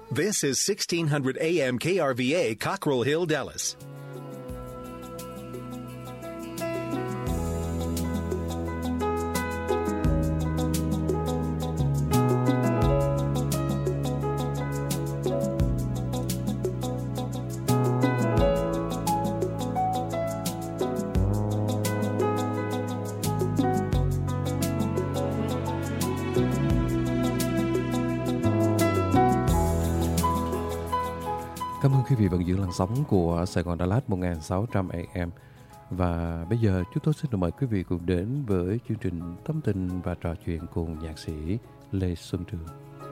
This is 1600 AM KRVA, Cockrell Hill, Dallas. Cảm ơn quý vị vẫn giữ làn sóng của Sài Gòn Đà Lạt 1600 AM. Và bây giờ chúng tôi xin được mời quý vị cùng đến với chương trình Tâm tình và trò chuyện cùng nhạc sĩ Lê Xuân Trường.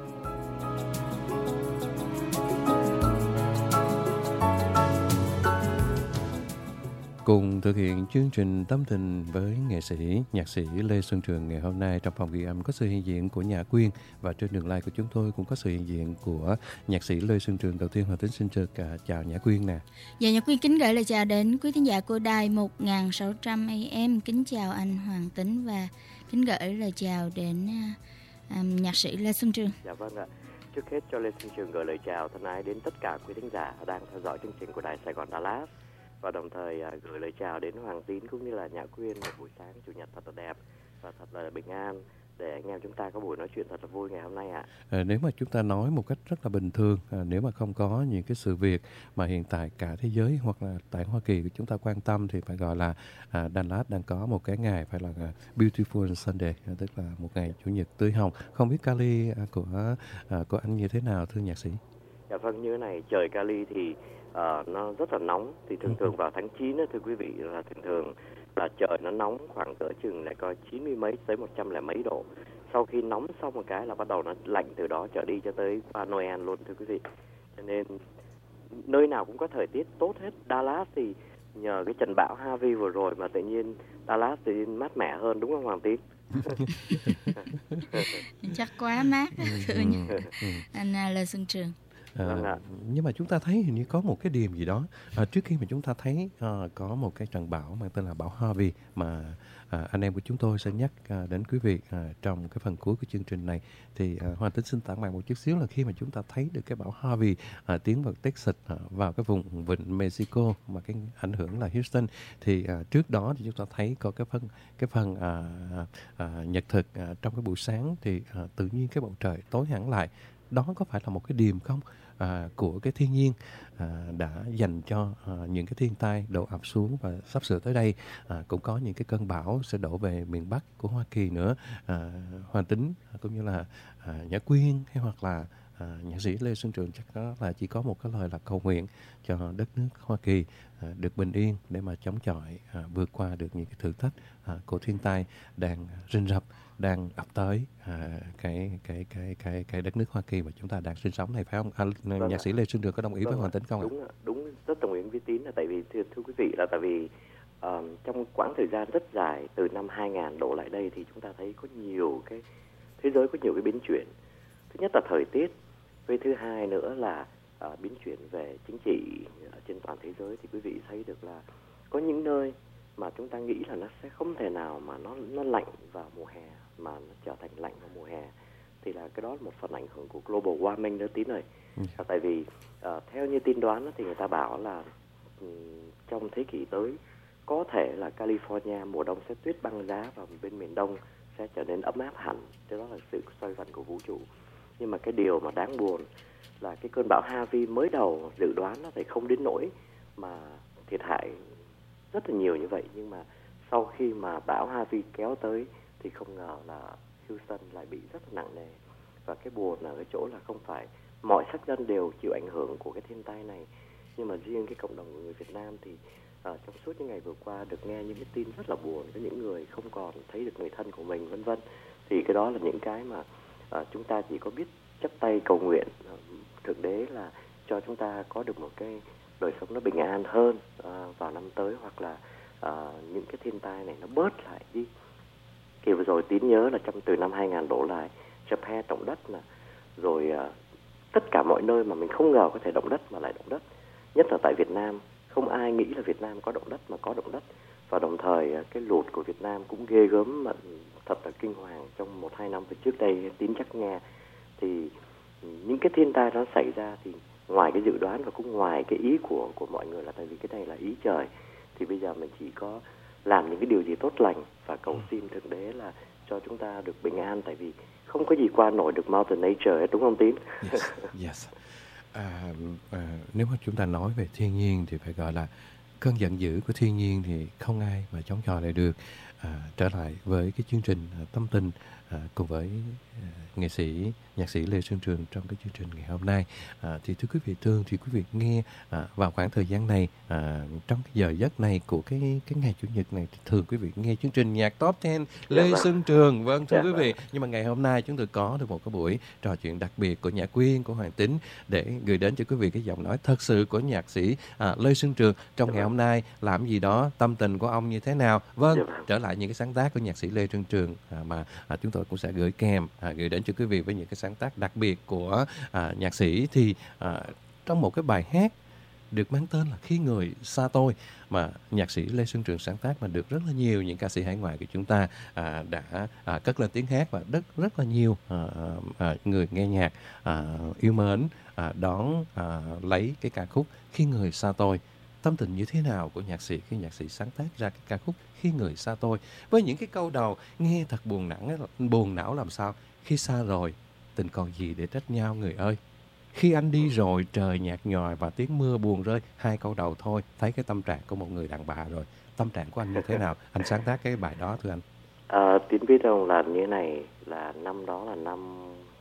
Cùng thực hiện chương trình Tâm tình với nghệ sĩ, nhạc sĩ Lê Xuân Trường ngày hôm nay, trong phòng ghi âm có sự hiện diện của Nhã Quyên, và trên đường live của chúng tôi cũng có sự hiện diện của nhạc sĩ Lê Xuân Trường. Đầu tiên Hoàng Tính xin chào Nhã Quyên nè. Dạ, Nhã Quyên kính gửi lời chào đến quý thính giả của đài 1600 AM. Kính chào anh Hoàng Tính và kính gửi lời chào đến nhạc sĩ Lê Xuân Trường. Dạ vâng ạ. Trước hết cho Lê Xuân Trường gửi lời chào thân ái đến tất cả quý thính giả đang theo dõi chương trình của đài Sài Gòn Đà Lạt. Và đồng thời gửi lời chào đến Hoàng Tín cũng như là Nhã Quyên một buổi sáng chủ nhật thật là đẹp và thật là bình an để anh em chúng ta có buổi nói chuyện thật là vui ngày hôm nay ạ. Nếu mà chúng ta nói một cách rất là bình thường, nếu mà không có những cái sự việc mà hiện tại cả thế giới hoặc là tại Hoa Kỳ của chúng ta quan tâm thì phải gọi là Đà Lạt đang có một cái ngày phải là Beautiful Sunday, tức là một ngày chủ nhật tươi hồng. Không biết Cali của anh như thế nào thưa nhạc sĩ? Dạ vâng, như thế này, trời Cali thì nó rất là nóng, thì thường vào tháng 9 đó, thưa quý vị, là thường là trời nó nóng khoảng cỡ chừng lại coi 90 mấy tới 100 lẻ mấy độ. Sau khi nóng xong một cái là bắt đầu nó lạnh từ đó trở đi cho tới qua Noel luôn thưa quý vị. Cho nên nơi nào cũng có thời tiết tốt hết. Dallas thì nhờ cái trận bão Harvey vừa rồi mà tự nhiên Dallas thì mát mẻ hơn, đúng không Hoàng Tín? Chắc quá mát anh Lê Xuân Trường. Nhưng mà chúng ta thấy hình như có một cái điểm gì đó trước khi mà chúng ta thấy có một cái trận bão mang tên là bão Harvey mà anh em của chúng tôi sẽ nhắc đến quý vị trong cái phần cuối của chương trình này. Thì Hoàng Tính xin tản mạn một chút xíu là khi mà chúng ta thấy được cái bão Harvey tiến vào Texas, vào cái vùng vịnh Mexico mà cái ảnh hưởng là Houston, thì trước đó thì chúng ta thấy có cái phần nhật thực trong cái buổi sáng thì tự nhiên cái bầu trời tối hẳn lại. Đó có phải là một cái điềm không của cái thiên nhiên đã dành cho những cái thiên tai đổ ập xuống, và sắp sửa tới đây cũng có những cái cơn bão sẽ đổ về miền Bắc của Hoa Kỳ nữa. Hoàng Tính cũng như là Nhã Quyên hay hoặc là nhạc sĩ Lê Xuân Trường chắc đó là chỉ có một cái lời là cầu nguyện cho đất nước Hoa Kỳ được bình yên để mà chống chọi vượt qua được những cái thử thách của thiên tai đang rình rập, đang ập tới cái đất nước Hoa Kỳ mà chúng ta đang sinh sống này, phải không? Vâng, nhạc sĩ Lê Xuân Trường có đồng ý với Hoàng Tính không ạ? Đúng, rất đồng ý với Tín, là tại vì thưa quý vị là tại vì trong quãng thời gian rất dài từ năm 2000 đổ lại đây thì chúng ta thấy có nhiều cái thế giới có nhiều cái biến chuyển. Thứ nhất là thời tiết, với thứ hai nữa là biến chuyển về chính trị trên toàn thế giới. Thì quý vị thấy được là có những nơi mà chúng ta nghĩ là nó sẽ không thể nào mà nó lạnh vào mùa hè mà nó trở thành lạnh vào mùa hè, thì là cái đó là một phần ảnh hưởng của global warming đó Tín ơi. Tại vì theo như tin đoán thì người ta bảo là trong thế kỷ tới có thể là California mùa đông sẽ tuyết băng giá và bên miền đông sẽ trở nên ấm áp hẳn. Thế đó là sự xoay vần của vũ trụ. Nhưng mà cái điều mà đáng buồn là cái cơn bão Harvey mới đầu dự đoán nó thì không đến nỗi mà thiệt hại rất là nhiều như vậy, nhưng mà sau khi mà bão Harvey kéo tới thì không ngờ là Houston lại bị rất là nặng nề. Và cái buồn là ở chỗ là không phải mọi sắc dân đều chịu ảnh hưởng của cái thiên tai này, nhưng mà riêng cái cộng đồng người Việt Nam thì trong suốt những ngày vừa qua được nghe những cái tin rất là buồn, có những người không còn thấy được người thân của mình vân vân. Thì cái đó là những cái mà chúng ta chỉ có biết chắp tay cầu nguyện Thượng Đế là cho chúng ta có được một cái đời sống nó bình an hơn vào năm tới, hoặc là những cái thiên tai này nó bớt lại đi. Kỳ vừa rồi Tín nhớ là từ năm 2000 đổ lại Japan động đất là rồi tất cả mọi nơi mà mình không ngờ có thể động đất mà lại động đất. Nhất là tại Việt Nam, không ai nghĩ là Việt Nam có động đất mà có động đất. Và đồng thời cái lụt của Việt Nam cũng ghê gớm mà thật là kinh hoàng trong 1-2 năm về trước đây Tín chắc nghe. Thì những cái thiên tai nó xảy ra thì ngoài cái dự đoán và cũng ngoài cái ý của mọi người là tại vì cái này là ý trời, thì bây giờ mình chỉ có làm những cái điều gì tốt lành và cầu xin Thượng Đế là cho chúng ta được bình an, tại vì không có gì qua nổi được Mother Nature hết, đúng không Tín? Yes. Nếu mà chúng ta nói về thiên nhiên thì phải gọi là cơn giận dữ của thiên nhiên thì không ai mà chống chọi lại được. Trở lại với cái chương trình Tâm Tình cùng với nhạc sĩ Lê Xuân Trường trong cái chương trình ngày hôm nay, thì thưa quý vị, thường thì quý vị nghe vào khoảng thời gian này, trong cái giờ giấc này của cái ngày Chủ nhật này, thì thường quý vị nghe chương trình nhạc Top 10 Lê Xuân Trường. Vâng, thưa quý vị, nhưng mà ngày hôm nay chúng tôi có được một cái buổi trò chuyện đặc biệt của Nhã Quyên, của Hoàng Tín, để gửi đến cho quý vị cái giọng nói thật sự của nhạc sĩ Lê Xuân Trường trong ngày hôm nay. Làm gì đó, tâm tình của ông như thế nào? Vâng, trở lại những cái sáng tác của nhạc sĩ Lê Xuân Trường mà chúng tôi cũng sẽ gửi kèm, gửi đến cho quý vị với những cái sáng tác đặc biệt của nhạc sĩ. Thì trong một cái bài hát được mang tên là Khi Người Xa Tôi mà nhạc sĩ Lê Xuân Trường sáng tác, mà được rất là nhiều những ca sĩ hải ngoại của chúng ta đã cất lên tiếng hát, và rất là nhiều người nghe nhạc yêu mến đón lấy cái ca khúc Khi Người Xa Tôi. Tâm tình như thế nào của nhạc sĩ khi nhạc sĩ sáng tác ra cái ca khúc Khi Người Xa Tôi, với những cái câu đầu nghe thật buồn não làm sao? Khi xa rồi, tình còn gì để trách nhau người ơi. Khi anh đi rồi, trời nhạt nhòa và tiếng mưa buồn rơi. Hai câu đầu thôi, thấy cái tâm trạng của một người đàn bà rồi. Tâm trạng của anh như thế nào? Anh sáng tác cái bài đó thưa anh. Tín biết không, là như này, là năm đó là năm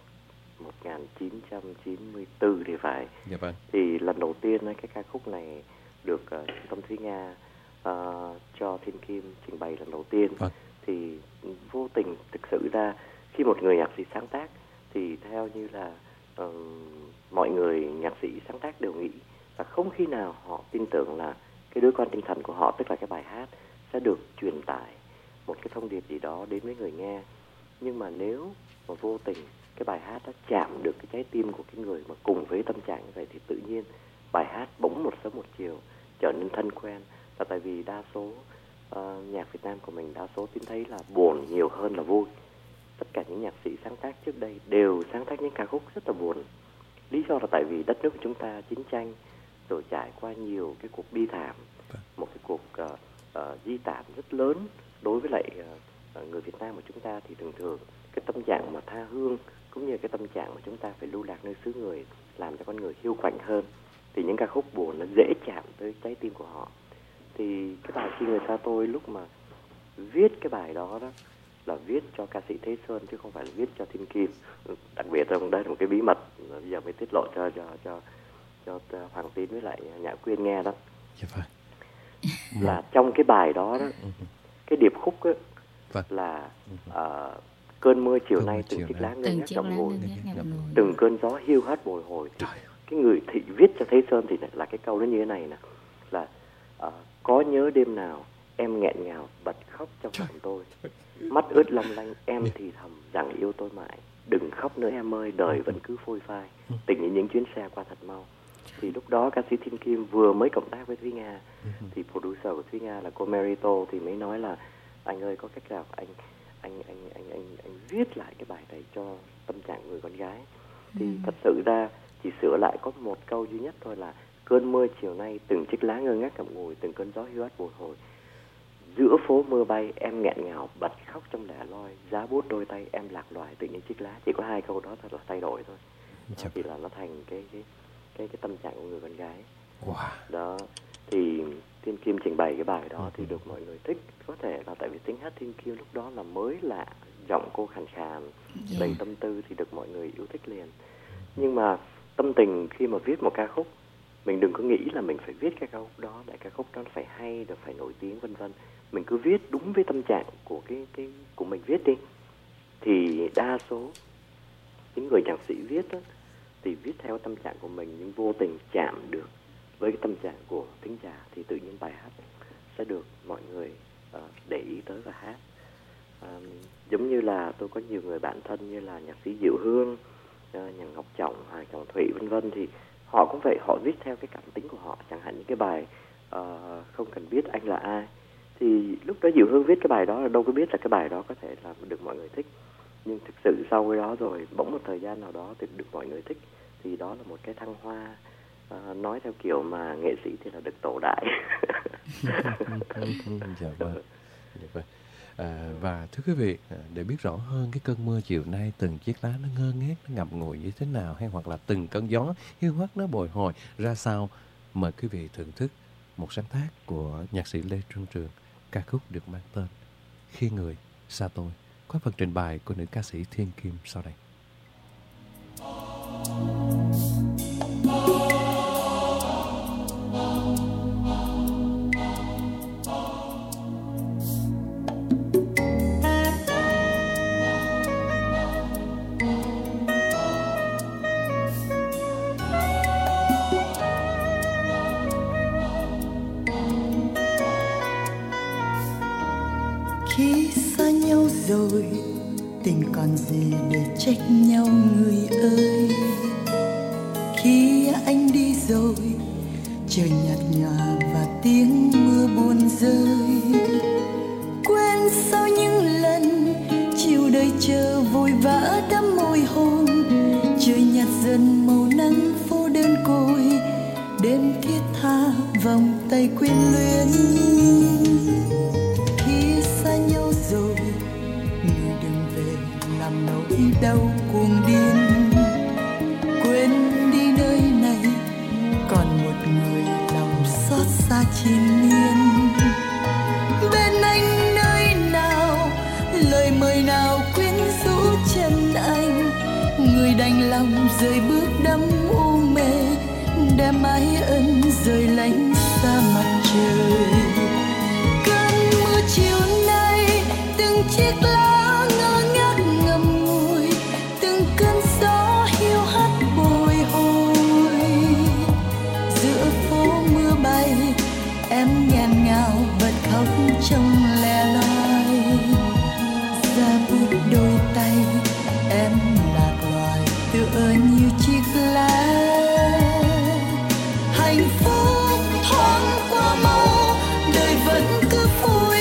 1994 thì phải. Dạ vâng. Thì lần đầu tiên cái ca khúc này được Tâm Thúy Nga cho Thiên Kim trình bày lần đầu tiên. Vâng. Thì vô tình thực sự ra khi một người nhạc sĩ sáng tác thì theo như là mọi người nhạc sĩ sáng tác đều nghĩ là không khi nào họ tin tưởng là cái đứa con tinh thần của họ, tức là cái bài hát, sẽ được truyền tải một cái thông điệp gì đó đến với người nghe. Nhưng mà nếu mà vô tình cái bài hát đã chạm được cái trái tim của cái người mà cùng với tâm trạng như vậy, thì tự nhiên bài hát bỗng một sớm một chiều trở nên thân quen. Là tại vì đa số nhạc Việt Nam của mình, đa số Tín thấy là buồn nhiều hơn là vui. Tất cả những nhạc sĩ sáng tác trước đây đều sáng tác những ca khúc rất là buồn. Lý do là tại vì đất nước của chúng ta chiến tranh, rồi trải qua nhiều cái cuộc bi thảm, một cái cuộc di tản rất lớn đối với lại người Việt Nam của chúng ta, thì thường thường cái tâm trạng mà tha hương cũng như cái tâm trạng mà chúng ta phải lưu lạc nơi xứ người làm cho con người hiu quạnh hơn, thì những ca khúc buồn nó dễ chạm tới trái tim của họ. Thì cái bài Khi Người Xa Tôi, lúc mà viết cái bài đó là viết cho ca sĩ Thế Sơn chứ không phải là viết cho Thiên Kim. Đặc biệt là đây là một cái bí mật bây giờ mới tiết lộ cho Hoàng Tín với lại Nhã Quyên nghe đó. Là trong cái bài đó cái điệp khúc là cơn mưa chiều nay từng chiếc lá ngơ ngác ngậm ngùi, từng cơn gió hiu hắt bồi hồi. Thì cái người thị viết cho Thế Sơn thì là cái câu nó như thế này nè, là có nhớ đêm nào em nghẹn ngào bật khóc trong lòng tôi, mắt ướt long lanh em thì thầm rằng yêu tôi mãi, đừng khóc nữa em ơi, đời vẫn cứ phôi phai, tình như những chuyến xe qua thật mau. Thì lúc đó ca sĩ Thiên Kim vừa mới cộng tác với Thúy Nga, thì producer của Thúy Nga là cô Merito thì mới nói là anh ơi, có cách nào anh viết lại cái bài này cho tâm trạng người con gái. Thì thật sự ra chỉ sửa lại có một câu duy nhất thôi, là cơn mưa chiều nay từng chiếc lá ngơ ngác ngậm ngùi, từng cơn gió hiu hắt bồi hồi, giữa phố mưa bay em nghẹn ngào bật khóc trong lẻ loi, giá bút đôi tay em lạc loài tự những chiếc lá. Chỉ có hai câu đó thật là thay đổi thôi, thì là nó thành cái tâm trạng của người con gái. Đó thì Thiên Kim trình bày cái bài đó thì được mọi người thích. Có thể là tại vì tiếng hát Thiên Kim lúc đó là mới lạ, giọng cô khàn khàn, đầy tâm tư thì được mọi người yêu thích liền. Nhưng mà tâm tình khi mà viết một ca khúc, mình đừng có nghĩ là mình phải viết cái ca khúc đó để ca khúc đó phải hay, được phải nổi tiếng vân vân. Mình cứ viết đúng với tâm trạng của của mình viết đi. Thì đa số những người nhạc sĩ viết đó, thì viết theo tâm trạng của mình nhưng vô tình chạm được với cái tâm trạng của thính giả, thì tự nhiên bài hát sẽ được mọi người để ý tới và hát. Giống như là tôi có nhiều người bạn thân như là nhạc sĩ Diệu Hương, nhà Ngọc Trọng, Hà Trọng Thủy vân vân, thì họ cũng vậy, họ viết theo cái cảm tính của họ. Chẳng hạn những cái bài không cần biết anh là ai, thì lúc đó Diệu Hương viết cái bài đó là đâu có biết là cái bài đó có thể là được mọi người thích. nhưng thực sự sau cái đó rồi bỗng một thời gian nào đó thì được mọi người thích, thì đó là một cái thăng hoa. Nói theo kiểu mà nghệ sĩ thì là được tổ đại. Dạ vâng. Dạ vâng. Và thưa quý vị, để biết rõ hơn cái cơn mưa chiều nay, từng chiếc lá nó ngơ ngác, nó ngậm ngùi như thế nào, hay hoặc là từng cơn gió hiu hắt nó bồi hồi ra sao, mời quý vị thưởng thức một sáng tác của nhạc sĩ Lê Xuân Trường, ca khúc được mang tên Khi Người Xa Tôi, qua phần trình bày của nữ ca sĩ Thiên Kim sau đây. Khi xa nhau rồi, tình còn gì để trách nhau người ơi. Khi anh đi rồi, trời nhạt nhòa và tiếng mưa buồn rơi. Quên sau những lần chiều đầy chờ vội vã đắm môi hôn. Trời nhạt dần màu nắng phố đơn côi, đêm thiết tha vòng tay quyến luyến. Xa nhau rồi, người đừng về làm nỗi đau cuồng điên. Quên đi nơi này, còn một người lòng xót xa triền miên. Bên anh nơi nào, lời mời nào quyến rũ chân anh. Người đành lòng rời bước đắm u mê, đem mái ân rời lánh xa mặt trời. Chiều nay từng chiếc lá ngơ ngác ngậm ngùi, từng cơn gió hiu hắt bồi hồi. Giữa phố mưa bay, em nghẹn ngào bật khóc trong lẻ loi. Ra bút đôi tay, em lạc loài tựa như chiếc lá. Hạnh phúc thoáng qua mau, đời vẫn cứ vui.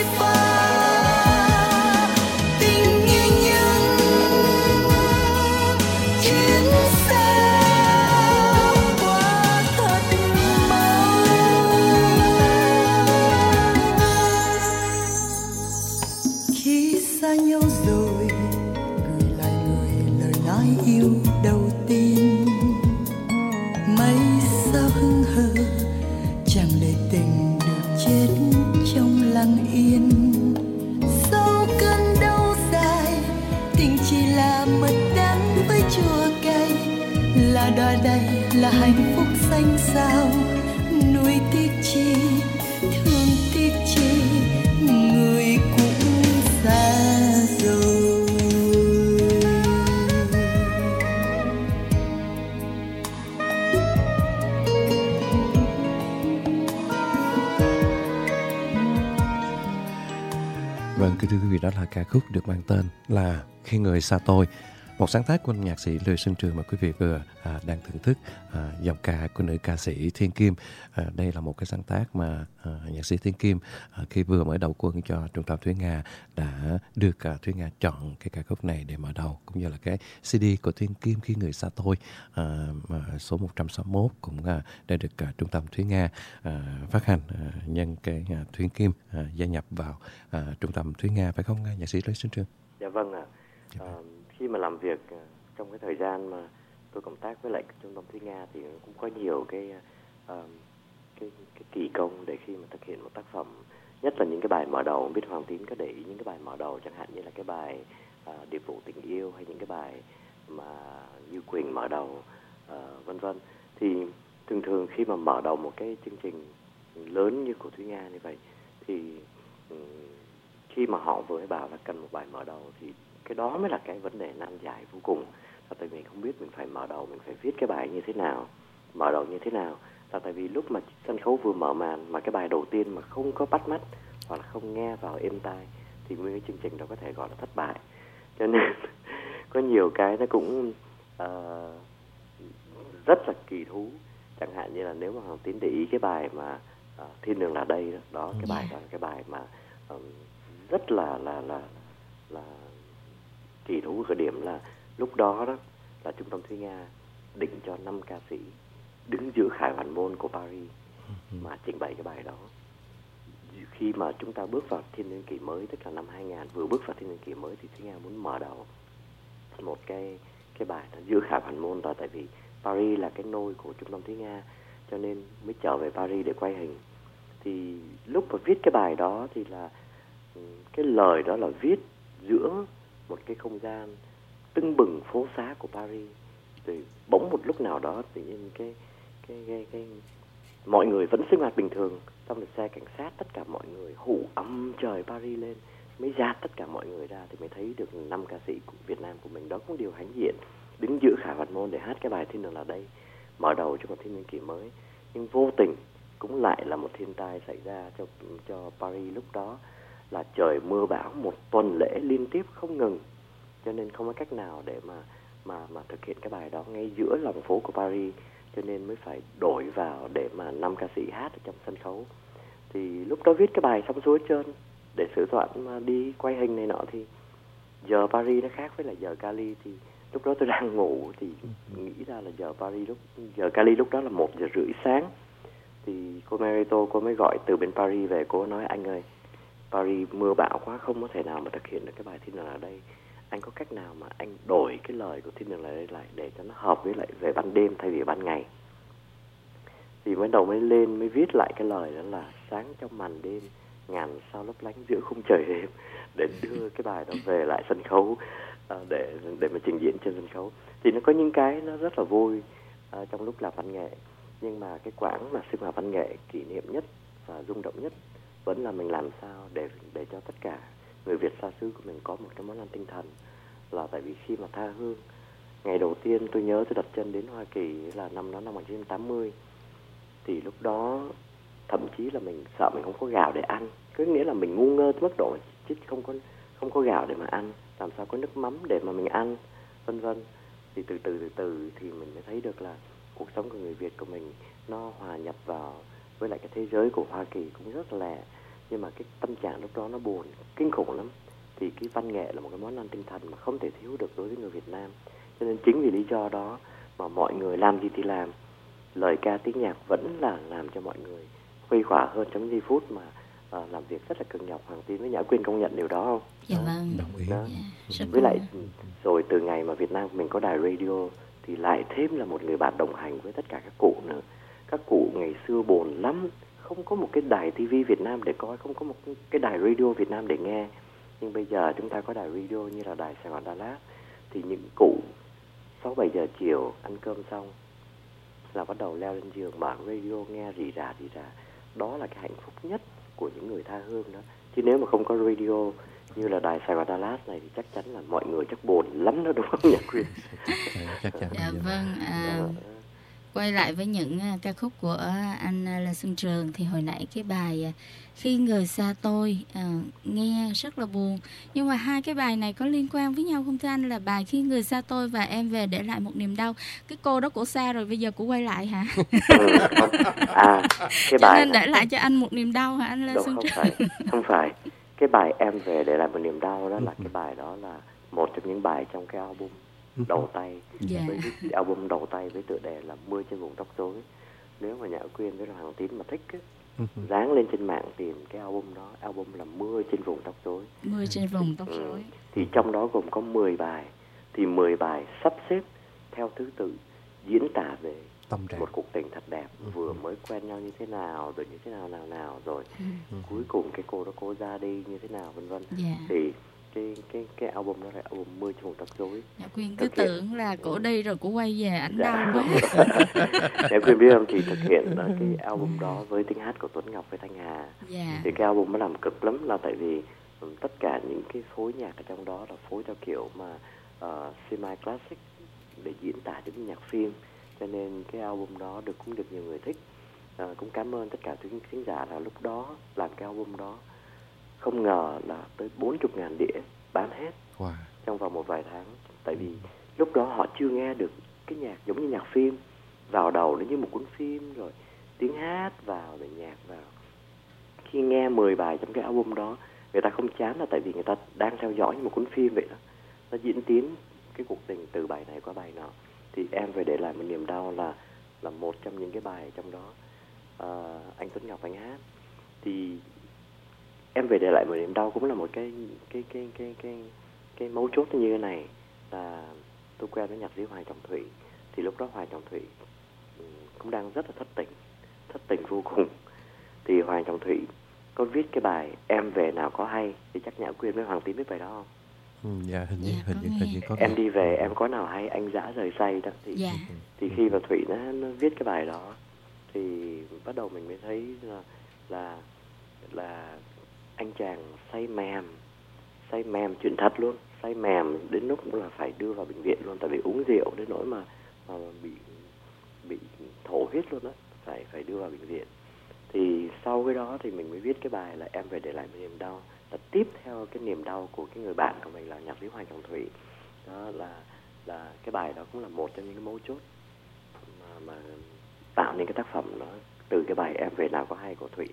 Yêu đầu tiên mấy sao hững hờ, chẳng để tình được chết trong lặng yên. Sau cơn đau dài, tình chỉ là mật đắng với chua cay. Là đọa đầy là hạnh phúc xanh xao, nuối tiếc chi, thương tiếc chi, người cũng xa rồi. Vâng, thưa quý vị, đó là ca khúc được mang tên là Khi Người Xa Tôi, một sáng tác của nhạc sĩ Lê Xuân Trường mà quý vị vừa đang thưởng thức giọng ca của nữ ca sĩ Thiên Kim. Đây là một cái sáng tác mà nhạc sĩ Thiên Kim khi vừa mở đầu quân cho Trung tâm Thúy Nga đã được Thúy Nga chọn cái ca khúc này để mở đầu, cũng như là cái CD của Thiên Kim Khi Người Xa Tôi số 161 cũng đã được Trung tâm Thúy Nga phát hành nhân cái Thiên Kim gia nhập vào Trung tâm Thúy Nga, phải không nhạc sĩ Lê Xuân Trường? Dạ vâng ạ. Khi mà làm việc trong cái thời gian mà tôi cộng tác với lại Trung tâm Thúy Nga thì cũng có nhiều cái kỳ công để khi mà thực hiện một tác phẩm, nhất là những cái bài mở đầu. Không biết Hoàng Tín có để ý những cái bài mở đầu, chẳng hạn như là cái bài Điệp vụ tình yêu, hay những cái bài mà Như Quỳnh mở đầu, vân vân. Thì thường khi mà mở đầu một cái chương trình lớn như của Thúy Nga như vậy, thì khi mà họ vừa bảo là cần một bài mở đầu thì cái đó mới là cái vấn đề nan giải vô cùng. Là tại mình không biết mình phải mở đầu, mình phải viết cái bài như thế nào, mở đầu như thế nào. Là tại vì lúc mà sân khấu vừa mở màn mà cái bài đầu tiên mà không có bắt mắt hoặc là không nghe vào êm tai thì nguyên cái chương trình đó có thể gọi là thất bại. Cho nên có nhiều cái nó cũng rất là kỳ thú. Chẳng hạn như là nếu mà Hoàng Tín để ý cái bài mà Thiên Đường Là Đây đó, cái bài đó là cái bài mà rất là kỳ thú ở điểm là lúc đó là Trung tâm Thúy Nga định cho 5 ca sĩ đứng giữa khải hoàn môn của Paris mà trình bày cái bài đó. Khi mà chúng ta bước vào thiên niên kỷ mới, tức là năm 2000, vừa bước vào thiên niên kỷ mới, thì Thúy Nga muốn mở đầu một cái bài giữa khải hoàn môn đó, tại vì Paris là cái nôi của Trung tâm Thúy Nga, cho nên mới trở về Paris để quay hình. Thì lúc mà viết cái bài đó thì là cái lời đó là viết giữa một cái không gian tưng bừng phố xá của Paris, rồi bỗng một lúc nào đó tự nhiên cái mọi người vẫn sinh hoạt bình thường, xong rồi xe cảnh sát tất cả mọi người hụ âm trời Paris lên, mới dạt tất cả mọi người ra thì mới thấy được 5 ca sĩ của Việt Nam của mình đó cũng đều hãnh diện đứng giữa khải hoàn môn để hát cái bài Thiên Đường Là Đây, mở đầu cho một thiên niên kỷ mới. Nhưng vô tình cũng lại là một thiên tai xảy ra cho Paris lúc đó, là trời mưa bão một tuần lễ liên tiếp không ngừng, cho nên không có cách nào để mà thực hiện cái bài đó ngay giữa lòng phố của Paris, cho nên mới phải đổi vào để mà 5 ca sĩ hát ở trong sân khấu. Thì lúc đó viết cái bài xong xuôi hết trơn để sửa soạn mà đi quay hình này nọ, thì giờ Paris nó khác với là giờ Cali. Thì lúc đó tôi đang ngủ thì nghĩ ra là giờ Cali lúc đó là 1:30 sáng. Thì cô Merito cô mới gọi từ bên Paris về, cô nói anh ơi, Paris mưa bão quá, không có thể nào mà thực hiện được cái bài Thiên Đường Là Đây. Anh có cách nào mà anh đổi cái lời của Thiên Đường Là Đây lại để cho nó hợp với lại về ban đêm thay vì ban ngày? Thì mới đầu mới viết lại cái lời đó là sáng trong màn đêm, ngàn sao lấp lánh giữa khung trời đêm, để đưa cái bài đó về lại sân khấu để mà trình diễn trên sân khấu. Thì nó có những cái nó rất là vui trong lúc làm văn nghệ, nhưng mà cái quãng mà sinh hoạt văn nghệ kỷ niệm nhất và rung động nhất vẫn là mình làm sao để cho tất cả người Việt xa xứ của mình có một cái món ăn tinh thần. Là tại vì khi mà tha hương, ngày đầu tiên tôi nhớ tôi đặt chân đến Hoa Kỳ là năm 1980, thì lúc đó thậm chí là mình sợ mình không có gạo để ăn, cứ nghĩa là mình ngu ngơ tới mức độ chứ không có gạo để mà ăn, làm sao có nước mắm để mà mình ăn, vân vân. Thì từ từ thì mình mới thấy được là cuộc sống của người Việt của mình nó hòa nhập vào với lại cái thế giới của Hoa Kỳ cũng rất là, nhưng mà cái tâm trạng lúc đó nó buồn kinh khủng lắm. Thì cái văn nghệ là một cái món ăn tinh thần mà không thể thiếu được đối với người Việt Nam. Cho nên chính vì lý do đó mà mọi người làm gì thì làm, lời ca tiếng nhạc vẫn là làm cho mọi người khuây khỏa hơn trong giây phút mà làm việc rất là cực nhọc. Hoàng Tín với Nhã Quyên công nhận điều đó không? Dạ vâng. Đồng ý. Đó. Dạ, với lại rồi từ ngày mà Việt Nam mình có đài radio thì lại thêm là một người bạn đồng hành với tất cả các cụ nữa. Các cụ ngày xưa buồn lắm, không có một cái đài TV Việt Nam để coi, không có một cái đài radio Việt Nam để nghe. Nhưng bây giờ chúng ta có đài radio như là đài Sài Gòn Đà Lạt, thì những cụ 6-7 giờ chiều ăn cơm xong là bắt đầu leo lên giường mở radio nghe rì rà. Đó là cái hạnh phúc nhất của những người tha hương đó. Chứ nếu mà không có radio như là đài Sài Gòn Đà Lạt này thì chắc chắn là mọi người chắc buồn lắm đó, đúng không Nhã Quyên? Chắc chắn. Dạ vâng. Quay lại với những ca khúc của anh Lê Xuân Trường, thì hồi nãy cái bài Khi Người Xa Tôi nghe rất là buồn, nhưng mà hai cái bài này có liên quan với nhau không thưa anh? Là bài Khi Người Xa Tôi và Em Về Để Lại Một Niềm Đau. Cái cô đó cổ xa rồi, bây giờ cổ quay lại hả? Cái bài nên để lại cho anh một niềm đau hả anh Lê Xuân Trường? Không phải. Cái bài Em Về Để Lại Một Niềm Đau đó là cái bài đó là một trong những bài trong cái album đầu tay. Với cái album đầu tay với tựa đề là Mưa Trên Vùng Tóc Rối. Nếu mà Nhã Quyên với Hoàng Tín mà thích ấy, dán lên trên mạng tìm cái album đó, album là Mưa Trên Vùng Tóc Rối. Mưa Trên Vùng Tóc Rối. Thì trong đó gồm có 10 bài, thì 10 bài sắp xếp theo thứ tự diễn tả về một cuộc tình thật đẹp, vừa mới quen nhau như thế nào, rồi như thế nào rồi cuối cùng cái cô đó cô ra đi như thế nào, vân vân. Thì cái album đó là album Mưa Trên Vùng Tóc Rối. Nhã Quyên cứ tưởng là cổ đi rồi cổ quay về ảnh đau quá. Nhã Quyên biết không, thì thực hiện cái album đó với tiếng hát của Tuấn Ngọc với Thanh Hà. Thì cái album nó làm cực lắm, là tại vì tất cả những cái phối nhạc ở trong đó là phối theo kiểu mà semi classic để diễn tả những nhạc phim, cho nên cái album đó cũng được nhiều người thích. Cũng cảm ơn tất cả những khán giả là lúc đó làm cái album đó. Không ngờ là tới 40.000 đĩa bán hết trong vòng một vài tháng. Tại vì lúc đó họ chưa nghe được cái nhạc giống như nhạc phim. Vào đầu nó như một cuốn phim, rồi tiếng hát vào, rồi nhạc vào. Khi nghe 10 bài trong cái album đó, người ta không chán là tại vì người ta đang theo dõi như một cuốn phim vậy đó. nó diễn tiến cái cuộc tình từ bài này qua bài nọ. Thì Em Về Để Lại Một Niềm Đau là một trong những cái bài trong đó anh Tuấn Ngọc anh hát. Thì Em Về Để Lại Một Niềm Đau cũng là một cái mấu chốt như thế này, là tôi quen với nhạc sĩ Hoàng Trọng Thủy. Thì lúc đó Hoàng Trọng Thủy cũng đang rất là thất tình vô cùng. Thì Hoàng Trọng Thủy có viết cái bài Em Về Nào Có Hay, thì chắc Nhã Quyên với Hoàng Tín biết bài đó không? Dạ, hình như có. Em Đi Về Em Có Nào Hay, Anh Dã Rời Say đó. Thì khi mà Thủy nó viết cái bài đó thì bắt đầu mình mới thấy là anh chàng say mềm chuyện thật luôn, say mềm đến lúc cũng là phải đưa vào bệnh viện luôn, tại vì uống rượu đến nỗi mà bị thổ huyết luôn đó, phải đưa vào bệnh viện. Thì sau cái đó thì mình mới viết cái bài là Em Về Để Lại Một Niềm Đau, là tiếp theo cái niềm đau của cái người bạn của mình là nhạc sĩ Hoàng Trọng Thủy. Đó là cái bài đó cũng là một trong những cái mấu chốt mà tạo nên cái tác phẩm đó từ cái bài Em Về Nào Có Hay của Thủy.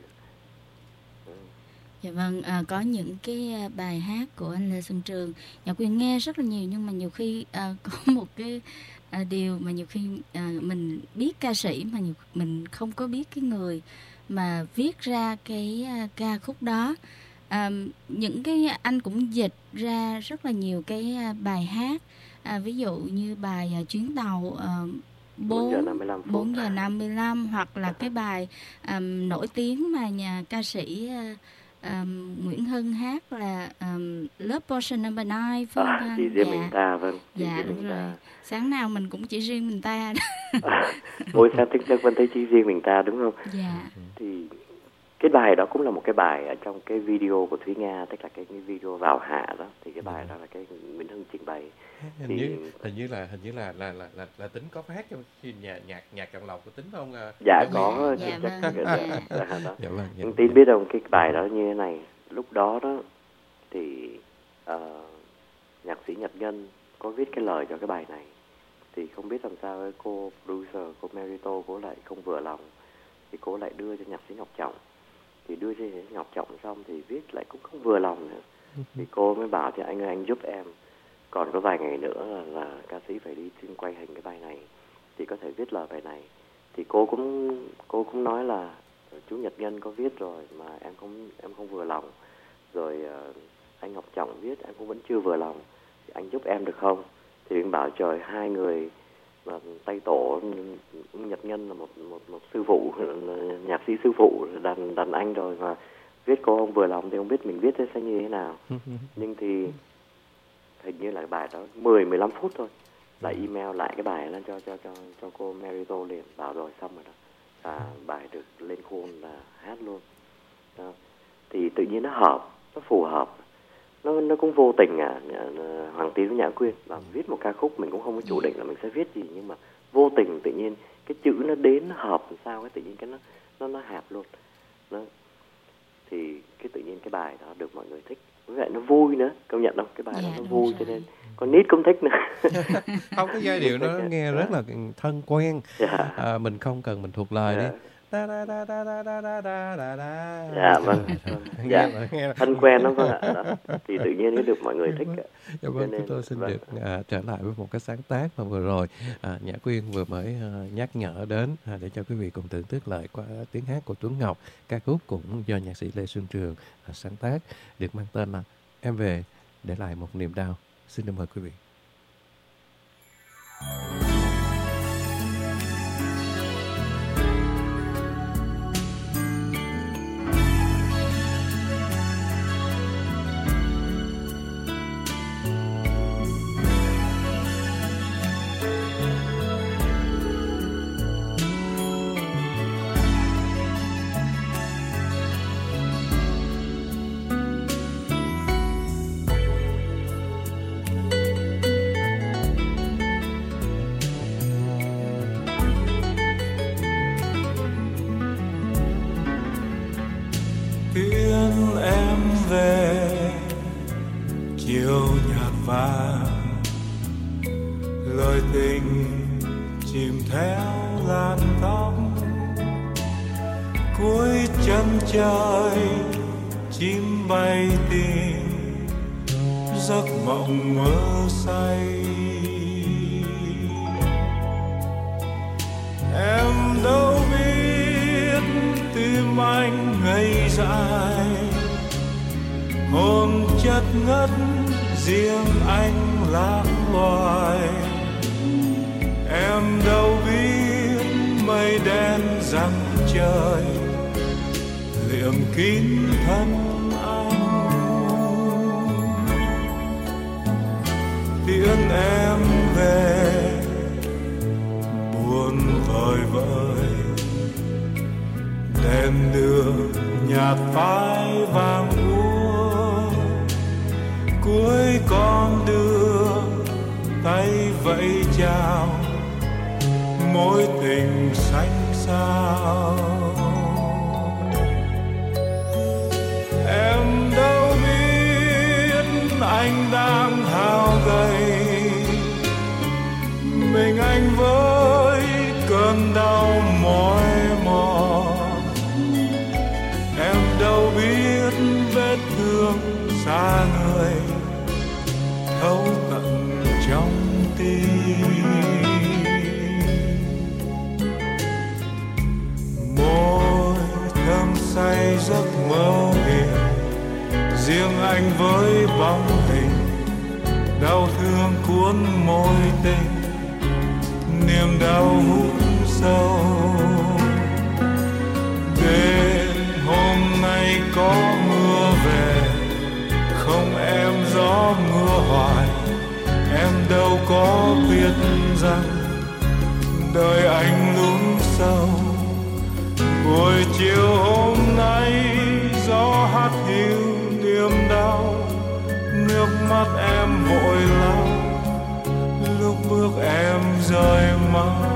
Dạ vâng, có những cái bài hát của anh Lê Xuân Trường Nhã Quyên nghe rất là nhiều, nhưng mà nhiều khi có một cái điều mà nhiều khi mình biết ca sĩ mà mình không có biết cái người mà viết ra cái ca khúc đó. Những cái anh cũng dịch ra rất là nhiều cái bài hát, ví dụ như bài Chuyến Tàu 4 giờ 55, hoặc là cái bài nổi tiếng mà nhà ca sĩ Nguyễn Hân hát là Love Potion Number 9, phải không anh? Chỉ riêng mình ta, vâng. Dạ đúng rồi. Sáng nào mình cũng chỉ riêng mình ta. Mỗi sáng thức giấc vẫn thấy chỉ riêng mình ta, đúng không? Dạ. Thì cái bài đó cũng là một cái bài ở trong cái video của Thúy Nga, tức là cái video vào hạ đó. Thì cái bài đó là cái Nguyễn Hân trình bày. Hình như là Tính có phát trong nhạc Cạn Lộc của Tính không? Dạ có. Dạ vâng. Nhưng Tín biết không, cái bài đó như thế này, lúc đó thì nhạc sĩ Nhật Ngân có viết cái lời cho cái bài này. Thì không biết làm sao cô producer, cô Merito, cô lại không vừa lòng. Thì cô lại đưa cho nhạc sĩ Ngọc Trọng. Thì đưa cho nhạc sĩ Ngọc Trọng xong thì viết lại cũng không vừa lòng nữa. Thì cô mới bảo thì anh ơi, anh giúp em, còn có vài ngày nữa là ca sĩ phải đi xin quay hình cái bài này, thì có thể viết lời bài này. Thì cô cũng nói là chú Nhật Ngân có viết rồi mà em không vừa lòng. Rồi anh Ngọc Trọng viết em cũng vẫn chưa vừa lòng, thì anh giúp em được không? Thì mình bảo trời, hai người mà tay tổ, Nhật Ngân là một sư phụ, nhạc sĩ sư phụ đàn anh rồi, mà viết cô không vừa lòng thì không biết mình viết sẽ như thế nào. Nhưng thì hình như là bài đó 10-15 phút thôi là email lại cái bài đó cho cô Merito liền, bảo rồi xong rồi đó, bài được lên khuôn là hát luôn đó. Thì tự nhiên nó hợp, nó phù hợp, nó cũng vô tình Hoàng Tín với Nhã Quyên là viết một ca khúc mình cũng không có chủ định là mình sẽ viết gì, nhưng mà vô tình tự nhiên cái chữ nó đến, nó hợp làm sao cái tự nhiên cái nó hạp luôn đó. Thì cái tự nhiên cái bài đó được mọi người thích, với lại nó vui nữa, công nhận không? Cái bài đó nó vui rồi. Cho nên con nít cũng thích nữa. Không, cái giai điệu nó nghe rất là thân quen. Mình không cần mình thuộc lời đi. Dạ vâng. Dạ, thân quen lắm vâng ạ. Thì tự nhiên nó được mọi người thích. Dạ vâng, chúng tôi xin được trở lại với một cái sáng tác mà vừa rồi Nhã Quyên vừa mới nhắc nhở đến, để cho quý vị cùng thưởng thức lại qua tiếng hát của Tuấn Ngọc. Ca khúc cũng do nhạc sĩ Lê Xuân Trường sáng tác, được mang tên là Em Về Để Lại Một Niềm Đau. Xin mời quý vị. lời tình chìm theo làn tóc, cuối chân trời chim bay tìm giấc mộng mơ say. Em đâu biết tim anh ngây dại, hồn chất ngất riêng anh lạc loài. Em đâu biết mây đen giăng trời liệm kín thân anh. Tiễn em về buồn vời vợi, đèn đường nhạt phai vàng úa. Cuối con đường tay vẫy chào, mối tình xanh xao. Em đâu biết anh đang hao gầy, mình anh với cơn đau mỏi mòn. Em đâu biết vết thương xa người thấu tận trong tim. Môi thơm say giấc mơ hiền, riêng anh với bóng hình. Đau thương cuốn môi tình, niềm đau hút sâu. Đêm hôm nay có mưa về, không em gió mưa hoài. Em đâu có biết rằng đời anh lún sâu. Buổi chiều hôm nay gió hát hiu niềm đau, nước mắt em vội lau lúc bước em rơi máu.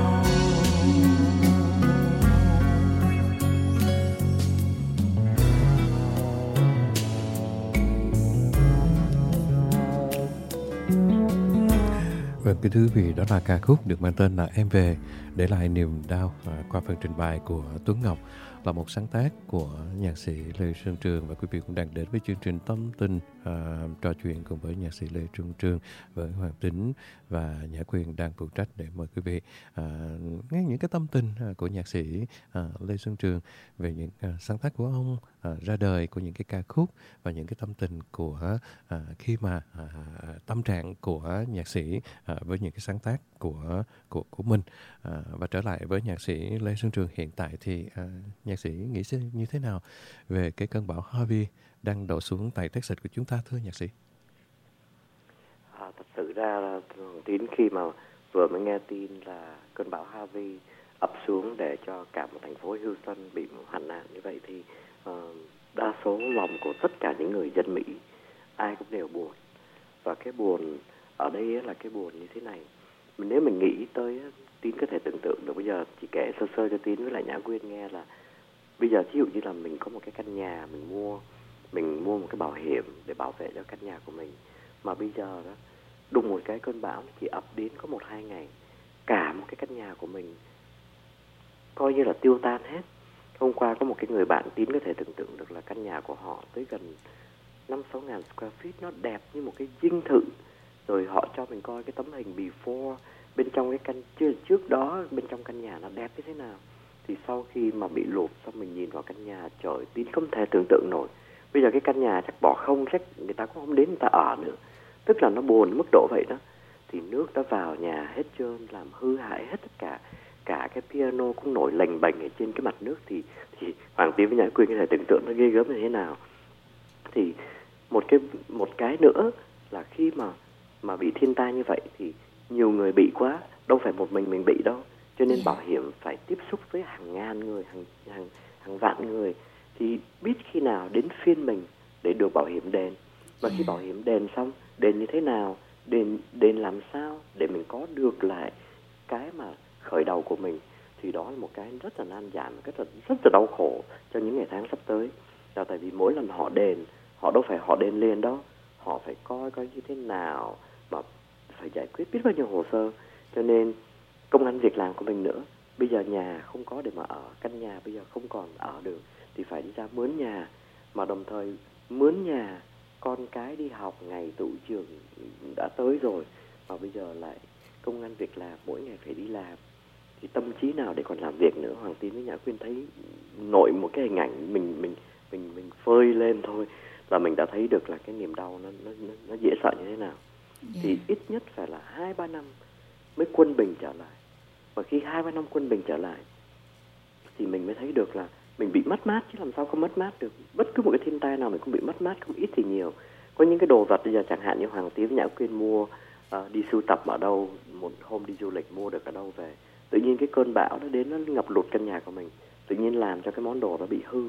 Vâng, kính thưa quý vị, đó là ca khúc được mang tên là Em Về, để lại niềm đau qua phần trình bày của Tuấn Ngọc, là một sáng tác của nhạc sĩ Lê Xuân Trường. Và quý vị cũng đang đến với chương trình Tâm Tình, trò chuyện cùng với nhạc sĩ Lê Xuân Trường, với Hoàng Tính và Nhã Quyền đang phụ trách để mời quý vị nghe những cái tâm tình của nhạc sĩ Lê Xuân Trường về những sáng tác của ông, ra đời của những cái ca khúc và những cái tâm tình của khi mà tâm trạng của nhạc sĩ với những cái sáng tác của mình. Và trở lại với nhạc sĩ Lê Xuân Trường, hiện tại thì nhạc sĩ nghĩ như thế nào về cái cơn bão Harvey đang đổ xuống tại Texas của chúng ta, thưa nhạc sĩ? Thật sự ra là Tín khi mà vừa mới nghe tin là cơn bão Harvey ập xuống để cho cả một thành phố Houston bị hoạn nạn như vậy thì đa số lòng của tất cả những người dân Mỹ ai cũng đều buồn. Và cái buồn ở đây là cái buồn như thế này. Nếu mình nghĩ tới, Tín có thể tưởng tượng được, bây giờ chỉ kể sơ sơ cho Tín với lại Nhã Quyên nghe là bây giờ ví dụ như là mình có một cái căn nhà, mình mua một cái bảo hiểm để bảo vệ cho căn nhà của mình, mà bây giờ đó đùng một cái cơn bão chỉ ập đến có 1-2 ngày, cả một cái căn nhà của mình coi như là tiêu tan hết. Hôm qua có một cái người bạn Tín có thể tưởng tượng được là căn nhà của họ tới gần 5-6 ngàn square feet, nó đẹp như một cái dinh thự. Rồi họ cho mình coi cái tấm hình before bên trong cái căn trước đó, bên trong căn nhà nó đẹp như thế nào. Thì sau khi mà bị lụt xong mình nhìn vào căn nhà, trời, Tín không thể tưởng tượng nổi. Bây giờ cái căn nhà chắc bỏ không, chắc người ta cũng không đến người ta ở nữa. Tức là nó buồn mức độ vậy đó. Thì nước đã vào nhà hết trơn, làm hư hại hết tất cả. Cả cái piano cũng nổi lềnh bềnh ở trên cái mặt nước. Thì Hoàng Tín với Nhã Quyên có thể tưởng tượng nó ghê gớm như thế nào. Thì một cái nữa là khi mà bị thiên tai như vậy thì nhiều người bị quá, đâu phải một mình bị đâu. Cho nên bảo hiểm phải tiếp xúc với hàng ngàn người, hàng vạn người. Thì biết khi nào đến phiên mình để được bảo hiểm đền. Và khi bảo hiểm đền xong, đền như thế nào, đền làm sao để mình có được lại cái mà khởi đầu của mình. Thì đó là một cái rất là nan giải, rất là đau khổ cho những ngày tháng sắp tới. Là tại vì mỗi lần họ đền, họ đâu phải họ đền liền đâu, họ phải coi như thế nào, mà phải giải quyết biết bao nhiêu hồ sơ. Cho nên công ăn việc làm của mình nữa. Bây giờ nhà không có để mà ở, căn nhà bây giờ không còn ở được thì phải đi ra mướn nhà, mà đồng thời mướn nhà con cái đi học, ngày tựu trường đã tới rồi, mà bây giờ lại công ăn việc làm, mỗi ngày phải đi làm, thì tâm trí nào để còn làm việc nữa. Hoàng Tín với Nhã Quyên thấy nội một cái hình ảnh mình phơi lên thôi là mình đã thấy được là cái niềm đau nó dễ sợ như thế nào. Thì ít nhất phải là 2-3 năm mới quân bình trở lại. Và khi 2-3 năm quân bình trở lại thì mình mới thấy được là mình bị mất mát, chứ làm sao không mất mát được. Bất cứ một cái thiên tai nào mình cũng bị mất mát, không ít thì nhiều. Có những cái đồ vật bây giờ chẳng hạn như Hoàng Tín với Nhã Quyên mua, đi sưu tập ở đâu, một hôm đi du lịch mua được ở đâu về, tự nhiên cái cơn bão nó đến, nó ngập lụt căn nhà của mình, tự nhiên làm cho cái món đồ nó bị hư,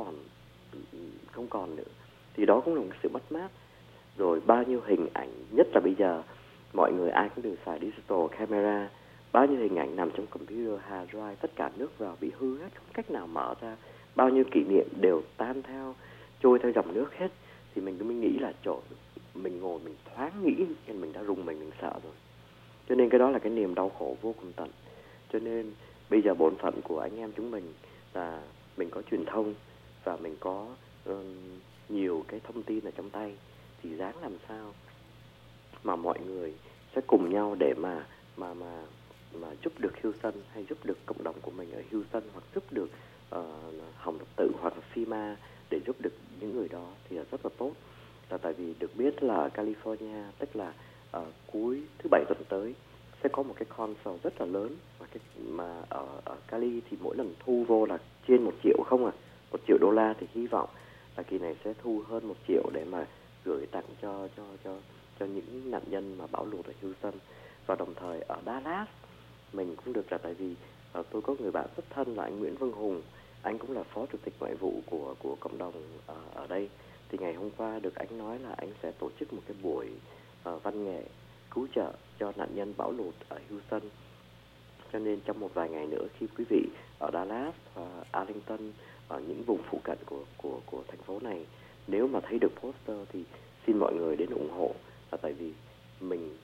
không còn nữa, thì đó cũng là một sự mất mát. Rồi bao nhiêu hình ảnh, nhất là bây giờ mọi người ai cũng đều xài digital camera, bao nhiêu hình ảnh nằm trong computer hard drive, tất cả nước vào bị hư hết, không cách nào mở ra, bao nhiêu kỷ niệm đều tan theo, trôi theo dòng nước hết. Thì mình mới nghĩ là trời, mình ngồi mình thoáng nghĩ nên mình đã rùng mình sợ rồi. Cho nên cái đó là cái niềm đau khổ vô cùng tận. Cho nên bây giờ bổn phận của anh em chúng mình là mình có truyền thông và mình có nhiều cái thông tin ở trong tay, thì ráng làm sao mà mọi người sẽ cùng nhau để mà giúp được Houston, hay giúp được cộng đồng của mình ở Houston, hoặc giúp được Hồng Thập Tự hoặc là FEMA, để giúp được những người đó thì là rất là tốt. Là tại vì được biết là California, tức là cuối thứ Bảy tuần tới sẽ có một cái concert rất là lớn, mà ở Cali thì mỗi lần thu vô là trên 1 triệu không à, $1 triệu. Thì hy vọng là kỳ này sẽ thu hơn 1 triệu để mà gửi tặng cho những nạn nhân mà bão lụt ở Houston. Và đồng thời ở Dallas mình cũng được, là tại vì tôi có người bạn rất thân là anh Nguyễn Văn Hùng, anh cũng là phó chủ tịch ngoại vụ của cộng đồng ở đây. Thì ngày hôm qua được anh nói là anh sẽ tổ chức một cái buổi văn nghệ cứu trợ cho nạn nhân bão lụt ở Houston. Cho nên trong một vài ngày nữa, khi quý vị ở Dallas và Arlington, ở những vùng phụ cận của thành phố này, nếu mà thấy được poster thì xin mọi người đến ủng hộ. Là tại vì mình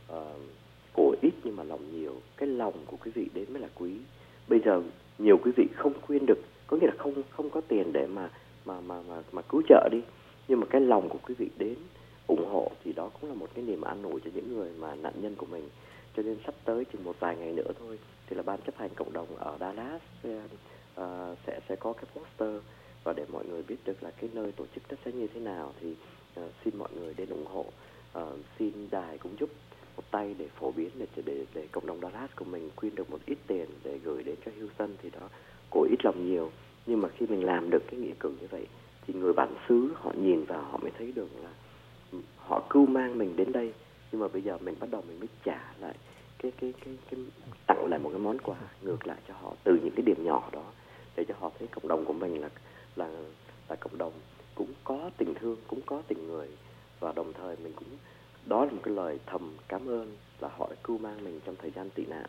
của ít nhưng mà lòng nhiều, cái lòng của quý vị đến mới là quý. Bây giờ nhiều quý vị không quyên được, có nghĩa là không có tiền để mà cứu trợ đi, nhưng mà cái lòng của quý vị đến ủng hộ thì đó cũng là một cái niềm an ủi cho những người mà nạn nhân của mình. Cho nên sắp tới chỉ một vài ngày nữa thôi thì là ban chấp hành cộng đồng ở Dallas sẽ có cái poster, và để mọi người biết được là cái nơi tổ chức nó sẽ như thế nào thì xin mọi người đến ủng hộ. Xin đài cũng giúp một tay để phổ biến, để cộng đồng Dallas của mình quyên được một ít tiền để gửi đến cho Houston. Thì đó, của ít lòng nhiều, nhưng mà khi mình làm được cái nghĩa cử như vậy thì người bản xứ họ nhìn vào họ mới thấy được là họ cưu mang mình đến đây, nhưng mà bây giờ mình bắt đầu mình mới trả lại cái tặng lại một cái món quà ngược lại cho họ từ những cái điểm nhỏ đó, để cho họ thấy cộng đồng của mình là cộng đồng cũng có tình thương, cũng có tình người. Và đồng thời mình cũng, đó là một cái lời thầm cảm ơn là họ đã cưu mang mình trong thời gian tị nạn,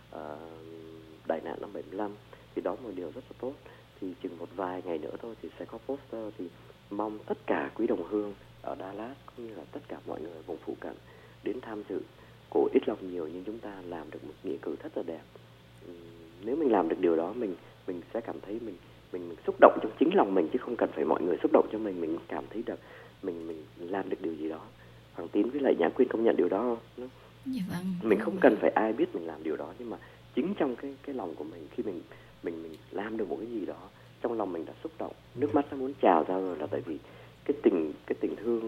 đại nạn năm 75. Thì đó một điều rất là tốt. Thì chừng một vài ngày nữa thôi thì sẽ có poster, thì mong tất cả quý đồng hương ở Dallas cũng như là tất cả mọi người vùng phụ cận đến tham dự. Của ít lòng nhiều nhưng chúng ta làm được một nghĩa cử rất là đẹp. Nếu mình làm được điều đó, mình sẽ cảm thấy mình xúc động trong chính lòng mình, chứ không cần phải mọi người xúc động cho mình cảm thấy được mình làm được điều gì đó. Hoàng Tín với lại Nhã Quyên công nhận điều đó không? Dạ vâng. Mình không cần phải ai biết mình làm điều đó, nhưng mà chính trong cái lòng của mình, khi mình làm được một cái gì đó, trong lòng mình đã xúc động, nước mắt nó muốn trào ra rồi, là tại vì cái tình thương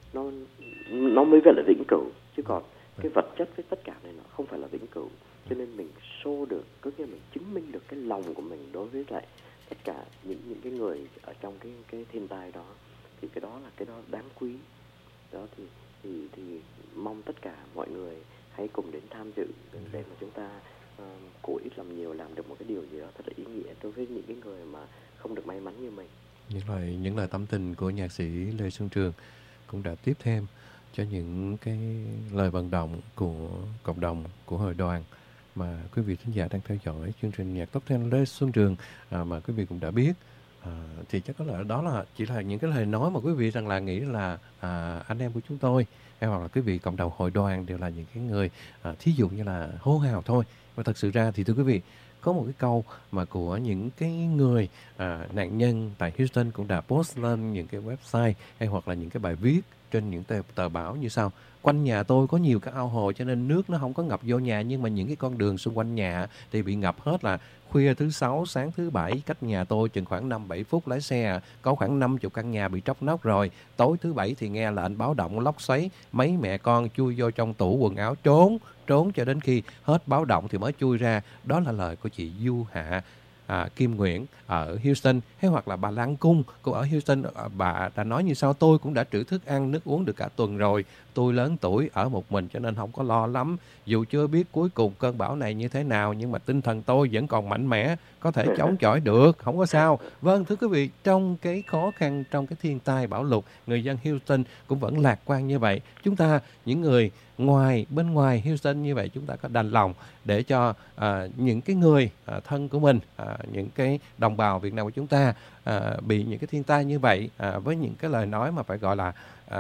nó mới vậy là vĩnh cửu, chứ còn cái vật chất với tất cả này nó không phải là vĩnh cửu. Cho nên mình show được, có nghĩa mình chứng minh được cái lòng của mình đối với lại tất cả những cái người ở trong cái thiên tai đó, thì cái đó là cái đó đáng quý. Đó thì mong tất cả mọi người hãy cùng đến tham dự để mà chúng ta của ít làm nhiều, làm được một cái điều gì đó thật là ý nghĩa đối với những cái người mà không được may mắn như mình. Những lời tâm tình của nhạc sĩ Lê Xuân Trường cũng đã tiếp thêm cho những cái lời vận động của cộng đồng, của hội đoàn mà quý vị thính giả đang theo dõi chương trình Nhạc Top 10 Lê Xuân Trường mà quý vị cũng đã biết. Thì chắc có lẽ đó là chỉ là những cái lời nói mà quý vị rằng là nghĩ là anh em của chúng tôi hay hoặc là quý vị cộng đồng hội đoàn đều là những cái người thí dụ như là hô hào thôi. Và thật sự ra thì thưa quý vị, có một cái câu mà của những cái người nạn nhân tại Houston cũng đã post lên những cái website hay hoặc là những cái bài viết trên những tờ báo như sau: quanh nhà tôi có nhiều cái ao hồ cho nên nước nó không có ngập vô nhà, nhưng mà những cái con đường xung quanh nhà thì bị ngập hết. Là khuya thứ Sáu, sáng thứ Bảy, cách nhà tôi chừng khoảng 5-7 phút lái xe, có khoảng 50 căn nhà bị tróc nóc rồi. Tối thứ Bảy thì nghe lệnh báo động lốc xoáy, mấy mẹ con chui vô trong tủ quần áo trốn cho đến khi hết báo động thì mới chui ra. Đó là lời của chị Du Hạ Kim Nguyễn ở Houston. Hay hoặc là bà Lan Cung, cô ở Houston, bà đã nói như sau: tôi cũng đã trữ thức ăn nước uống được cả tuần rồi, tôi lớn tuổi ở một mình cho nên không có lo lắm, dù chưa biết cuối cùng cơn bão này như thế nào nhưng mà tinh thần tôi vẫn còn mạnh mẽ, có thể chống chọi được, không có sao. Vâng, thưa quý vị, trong cái khó khăn, trong cái thiên tai bão lụt, người dân Houston cũng vẫn lạc quan như vậy. Chúng ta, những người bên ngoài Houston như vậy, chúng ta có đành lòng để cho những cái người thân của mình, những cái đồng bào Việt Nam của chúng ta bị những cái thiên tai như vậy, với những cái lời nói mà phải gọi là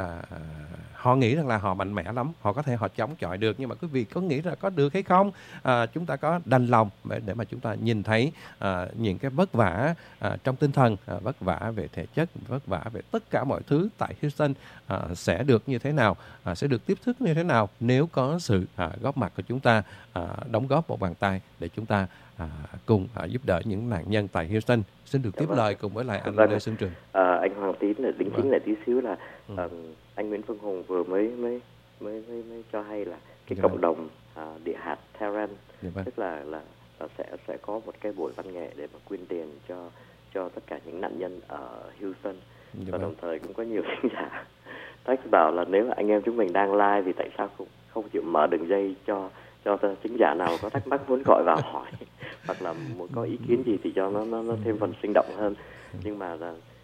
họ nghĩ rằng là họ mạnh mẽ lắm, họ có thể họ chống chọi được, nhưng mà quý vị có nghĩ là có được hay không? Chúng ta có đành lòng để mà chúng ta nhìn thấy những cái vất vả trong tinh thần, vất vả về thể chất, vất vả về tất cả mọi thứ tại Houston sẽ được như thế nào, sẽ được tiếp thức như thế nào nếu có sự góp mặt của chúng ta, đóng góp một bàn tay để chúng ta cùng giúp đỡ những nạn nhân tại Houston. Xin được tiếp lời cùng với lại anh Lê Xuân Trường. Anh Hoàng Tín là đính chính lại tí xíu là anh Nguyễn Phương Hùng vừa mới cho hay là cái cộng đồng địa hạt Terran, tức là sẽ có một cái buổi văn nghệ để mà quyên tiền cho tất cả những nạn nhân ở Houston. Và đồng thời cũng có nhiều khán giả text bảo là nếu mà anh em chúng mình đang live thì tại sao không chịu mở đường dây cho thính giả nào có thắc mắc muốn gọi vào hỏi hoặc là muốn có ý kiến gì thì cho nó thêm phần sinh động hơn. Nhưng mà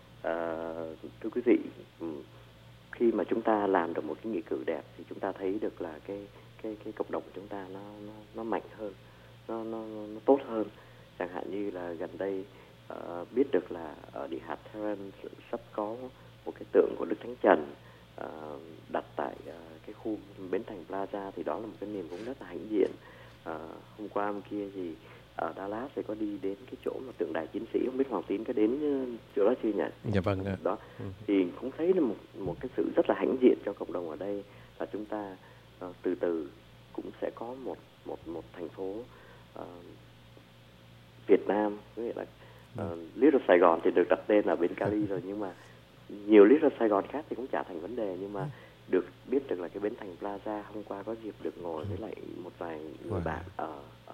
thưa quý vị, khi mà chúng ta làm được một cái nghị cử đẹp thì chúng ta thấy được là cái cộng đồng của chúng ta nó mạnh hơn, nó tốt hơn. Chẳng hạn như là gần đây biết được là ở địa hạt Terran sắp có một cái tượng của Đức Thánh Trần đặt tại cái khu Bến Thành Plaza, thì đó là một cái niềm cũng rất là hãnh diện. Hôm qua hôm kia thì ở Dallas thì có đi đến cái chỗ mà tượng đài chiến sĩ, không biết Hoàng Tín có đến chỗ đó chưa nhỉ? Dạ vâng. Đó thì cũng thấy là một cái sự rất là hãnh diện cho cộng đồng ở đây, và chúng ta từ từ cũng sẽ có một thành phố Việt Nam, có nghĩa là Little Sài Gòn thì được đặt tên là bên Cali rồi, nhưng mà nhiều Little Sài Gòn khác thì cũng chả thành vấn đề. Nhưng mà được biết được là cái Bến Thành Plaza, hôm qua có dịp được ngồi với lại một vài người bạn ở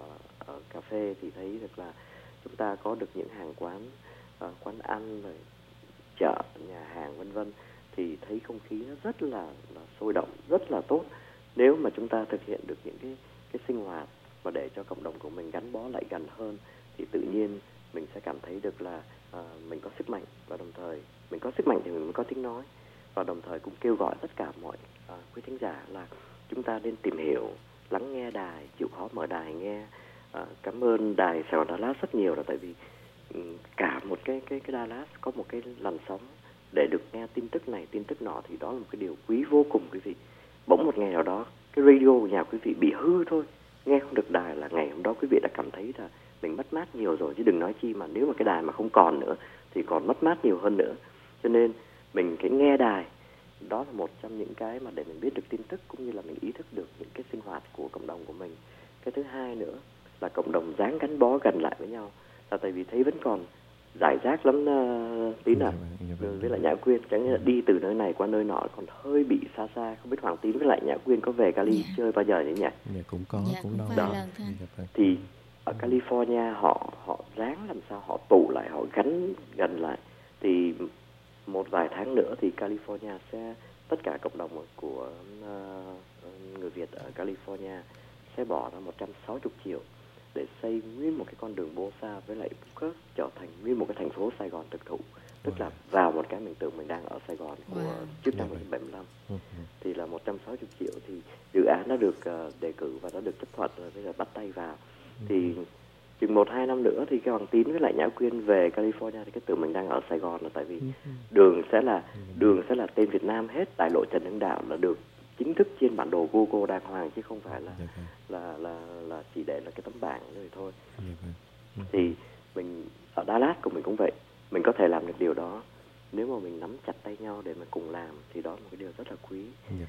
cà phê thì thấy được là chúng ta có được những hàng quán ăn rồi chợ, nhà hàng vân vân, thì thấy không khí nó rất là sôi động, rất là tốt. Nếu mà chúng ta thực hiện được những cái sinh hoạt và để cho cộng đồng của mình gắn bó lại gần hơn thì tự nhiên mình sẽ cảm thấy được là mình có sức mạnh, và đồng thời mình có sức mạnh thì mình mới có tiếng nói. Và đồng thời cũng kêu gọi tất cả mọi quý thính giả là chúng ta nên tìm hiểu, lắng nghe đài, chịu khó mở đài nghe. Cảm ơn đài Sài Gòn Dallas rất nhiều, là tại vì cả một cái Dallas có một cái làn sóng để được nghe tin tức này tin tức nọ, thì đó là một cái điều quý vô cùng quý vị. Bỗng một ngày nào đó cái radio của nhà quý vị bị hư thôi, nghe không được đài, là ngày hôm đó quý vị đã cảm thấy là mình mất mát nhiều rồi, chứ đừng nói chi mà nếu mà cái đài mà không còn nữa thì còn mất mát nhiều hơn nữa. Cho nên mình cái nghe đài đó là một trong những cái mà để mình biết được tin tức, cũng như là mình ý thức được những cái sinh hoạt của cộng đồng của mình. Cái thứ hai nữa là cộng đồng dáng gắn bó gần lại với nhau, là tại vì thấy vẫn còn giải rác lắm Tín với lại Nhã Quyên, chẳng như là đi từ nơi này qua nơi nọ còn hơi bị xa xa. Không biết Hoàng Tín với lại Nhã Quyên có về Cali chơi bao giờ nhỉ? Dạ cũng có, cũng vài đó. lần thôi. Thì ở California họ ráng làm sao họ tụ lại, họ gắn gần lại, thì một vài tháng nữa thì California sẽ, tất cả cộng đồng của người Việt ở California sẽ bỏ ra 160 triệu để xây nguyên một cái con đường Bosa với lại Booker, trở thành nguyên một cái thành phố Sài Gòn thực thụ. Tức là vào một cái mình tưởng mình đang ở Sài Gòn của trước năm 1975. Thì là 160 triệu thì dự án đã được đề cử và đã được chấp thuận rồi, bây giờ bắt tay vào. Thì chừng 1-2 năm nữa thì cái Hoàng Tín với lại Nhã Quyên về California thì cái tưởng mình đang ở Sài Gòn, là tại vì đường sẽ là tên Việt Nam hết, đại lộ Trần Hưng Đạo là được chính thức trên bản đồ Google đàng hoàng, chứ không phải là chỉ để là cái tấm bảng rồi thôi. Thì mình ở Dallas của mình cũng vậy, mình có thể làm được điều đó nếu mà mình nắm chặt tay nhau để mà cùng làm, thì đó là một cái điều rất là quý.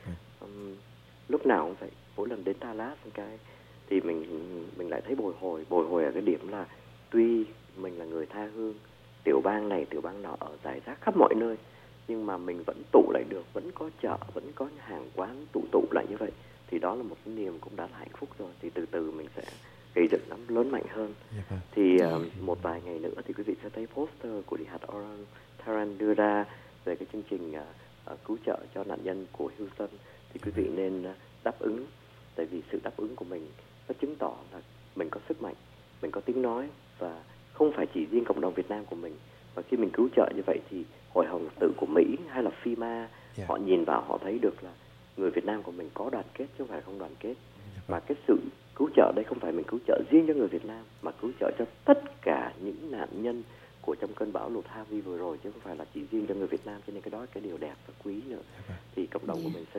Lúc nào cũng vậy, mỗi lần đến Dallas cái thì mình lại thấy bồi hồi ở cái điểm là tuy mình là người tha hương, tiểu bang này tiểu bang nọ ở rải rác khắp mọi nơi, nhưng mà mình vẫn tụ lại được, vẫn có chợ, vẫn có hàng quán tụ lại như vậy, thì đó là một cái niềm cũng đã là hạnh phúc rồi. Thì từ từ mình sẽ gây dựng nó lớn mạnh hơn. Thì một vài ngày nữa thì quý vị sẽ thấy poster của Đi hạt Oran Taran đưa ra về cái chương trình cứu trợ cho nạn nhân của Houston. Thì quý vị nên đáp ứng, tại vì sự đáp ứng của mình nó chứng tỏ là mình có sức mạnh, mình có tiếng nói, và không phải chỉ riêng cộng đồng Việt Nam của mình. Và khi mình cứu trợ như vậy thì Hội Hồng Tự của Mỹ hay là FEMA, họ nhìn vào họ thấy được là người Việt Nam của mình có đoàn kết chứ không phải không đoàn kết. Và cái sự cứu trợ đây không phải mình cứu trợ riêng cho người Việt Nam, mà cứu trợ cho tất cả những nạn nhân của trong cơn bão lụt Harvey vừa rồi, chứ không phải là chỉ riêng cho người Việt Nam. Cho nên cái đó là cái điều đẹp và quý nữa. Thì cộng đồng của mình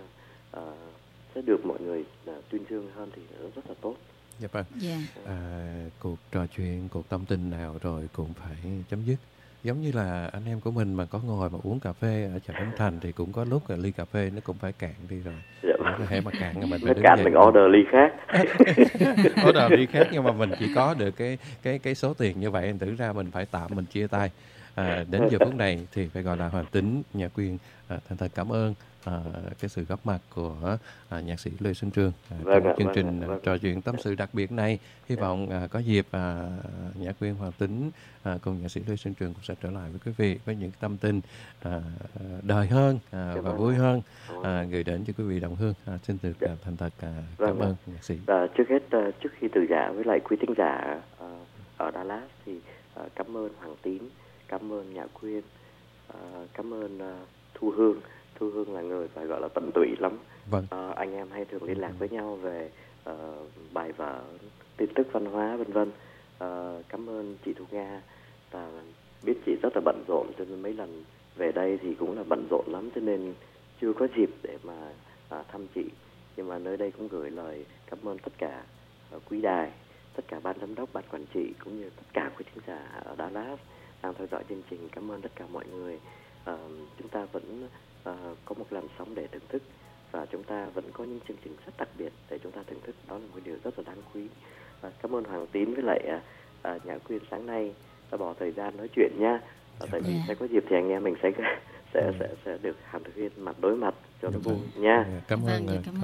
sẽ được mọi người tuyên dương hơn, thì nó rất là tốt. Dạ vâng. Cuộc trò chuyện, cuộc tâm tình nào rồi cũng phải chấm dứt. Giống như là anh em của mình mà có ngồi mà uống cà phê ở chợ Bến Thành thì cũng có lúc là ly cà phê nó cũng phải cạn đi rồi. Hễ mà cạn mình phải đứng dậy. Mình order ly khác. Order ly khác, nhưng mà mình chỉ có được cái số tiền như vậy, anh tưởng ra mình phải tạm mình chia tay. Đến giờ phút này thì phải gọi là Hoàng Tín, Nhã Quyên thành thật cảm ơn cái sự góp mặt của nhạc sĩ Lê Xuân Trường trong chương trình trò chuyện tâm sự đặc biệt này. Hy vọng có dịp Nhã Quyên, Hoàng Tín cùng nhạc sĩ Lê Xuân Trường cũng sẽ trở lại với quý vị với những tâm tình đời hơn và vui hơn gửi đến cho quý vị đồng hương. Xin được thành thật cảm ơn nhạc sĩ. Trước hết, trước khi từ giã với lại quý thính giả ở Dallas thì cảm ơn Hoàng Tín, cảm ơn Nhã Quyên, cảm ơn Thu Hương. Thu Hương là người phải gọi là tận tụy lắm. Anh em hay thường liên lạc với nhau về bài vở, tin tức văn hóa vân vân. Cảm ơn chị Thu Nga, và biết chị rất là bận rộn, cho nên mấy lần về đây thì cũng là bận rộn lắm, cho nên chưa có dịp để mà thăm chị. Nhưng mà nơi đây cũng gửi lời cảm ơn tất cả quý đài, tất cả ban giám đốc, ban quản trị, cũng như tất cả quý thính giả ở Dallas đang theo dõi chương trình. Cảm ơn tất cả mọi người. Chúng ta vẫn có một làn sóng để thưởng thức, và chúng ta vẫn có những chương trình rất đặc biệt để chúng ta thưởng thức. Đó là một điều rất là đáng quý. Cảm ơn Hoàng Tín với lại Nhã Quyên sáng nay đã bỏ thời gian nói chuyện nha. Tại vì sẽ có dịp thì anh em mình sẽ được hàn huyên mặt đối mặt cho nó vui nha. Cảm ơn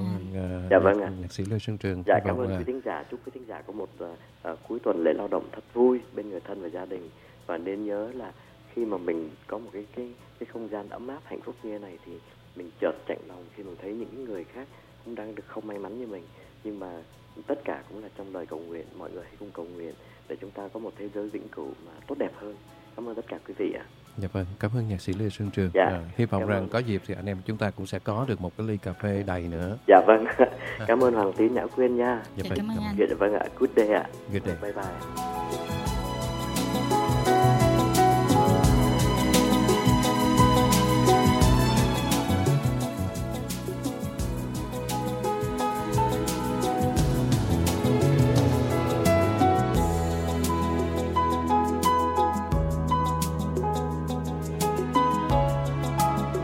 nhạc sĩ Lê Xuân Trường. Cảm ơn quý thính giả. Chúc quý thính giả có một cuối tuần lễ lao động thật vui bên người thân và gia đình. Và nên nhớ là khi mà mình có một cái không gian ấm áp hạnh phúc như thế này thì mình chợt chạnh lòng khi mình thấy những người khác cũng đang được không may mắn như mình. Nhưng mà tất cả cũng là trong lời cầu nguyện. Mọi người hãy cùng cầu nguyện để chúng ta có một thế giới vĩnh cửu mà tốt đẹp hơn. Cảm ơn tất cả quý vị ạ. Dạ vâng, cảm ơn nhạc sĩ Lê Xuân Trường. Hy vọng rằng có dịp thì anh em chúng ta cũng sẽ có được một cái ly cà phê đầy nữa. Dạ vâng. Cảm ơn Hoàng Tín, Nhã Quyên nha. Cảm ơn anh. Dạ vâng ạ. Good day ạ. Good day. Bye bye.